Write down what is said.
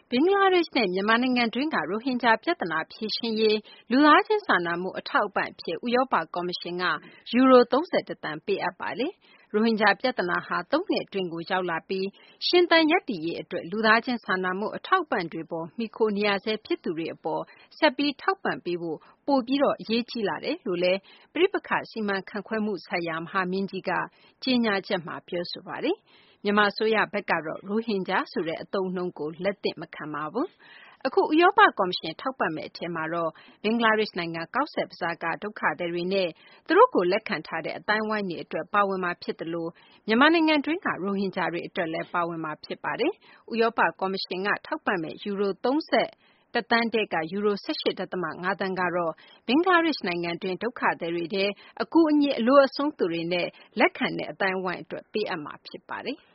ဘင်္ဂလားဒေ့ရှ်နဲ့ မြန်မာနိုင်ငံတွင်းက ရိုဟင်ဂျာ ပြဿနာ ဖြေရှင်းရေး လူသားချင်းစာနာမှု အထောက်အပံ့ အဖြစ် ဥရောပ ကော်မရှင်က ယူရို ၃၁ သန်း ပေးအပ်ပါတယ်။ ရိုဟင်ဂျာ ပြဿနာဟာ ၃ နှစ်အတွင်းကို ရောက်လာပြီး ရှင်သန်ရပ်တည်ရေး အတွက် လူသားချင်းစာနာမှု အထောက်အပံ့တွေပေါ် မှီခိုနေရဆဲ ဖြစ်သူတွေ အပေါ် ဆက်ပြီး ထောက်ပံ့ပေးဖို့ ပိုပြီး အရေးကြီးလာတယ်လို့လည်း ပဋိပက္ခ စီမံခန့်ခွဲမှုဆိုင်ရာ မဟာမင်းကြီးက ကြေညာချက်မှာ ပြောဆိုပါတယ်။ မြန်မာ အစိုးရဘက်ကတော့ ရိုဟင်ဂျာ ဆိုတဲ့ အသုံးအနှုန်းကို လက်သင့်မခံပါဘူး။ အခု ဥရောပ ကော်မရှင် ထောက်ပံ့မယ့် အထဲမှာတော့ ဘင်္ဂလားဒေ့ရှ်နိုင်ငံ ကောဇ့်ဘဇားက ဒုက္ခသည်တွေနဲ့ သူတို့ကို လက်ခံထားတဲ့ အသိုင်းအဝိုင်းတွေ အတွက် ပါဝင်မှာ ဖြစ်သလို မြန်မာနိုင်ငံတွင်းက ရိုဟင်ဂျာတွေ အတွက်လည်း ပါဝင်မှာ ဖြစ်ပါတယ်။ ဥရောပ ကော်မရှင်က ထောက်ပံ့မယ့် ယူရို ၃၁ သန်းထဲက ယူရို ၁၈ ဒသမ ၅ သန်းကတော့ ဘင်္ဂလားဒေ့ရှ်နိုင်ငံတွင်း ဒုက္ခသည်တွေထဲ အကူအညီ အလိုအဆုံး သူတွေနဲ့ လက်ခံတဲ့ အသိုင်းအဝိုင်းအတွက် ပေးအပ်မှာ ဖြစ်ပါတယ်။